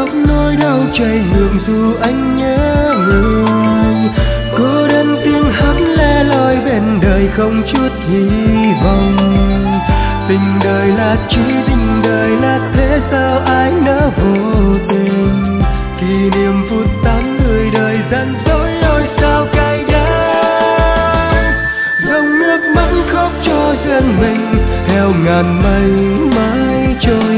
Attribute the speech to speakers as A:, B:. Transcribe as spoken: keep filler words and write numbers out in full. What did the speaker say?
A: khóc nỗi đau chảy ngược dù anh nhớ người. Cô đơn tiếng hát lẻ loi bên đời không chút hy vọng. Tình đời là chi, tình đời là thế, sao ai nỡ vô tình. Kỷ niệm phút tan người đời gian dối, ôi sao cay đắng. Dòng nước mắt khóc cho riêng mình, theo ngàn mây mãi trôi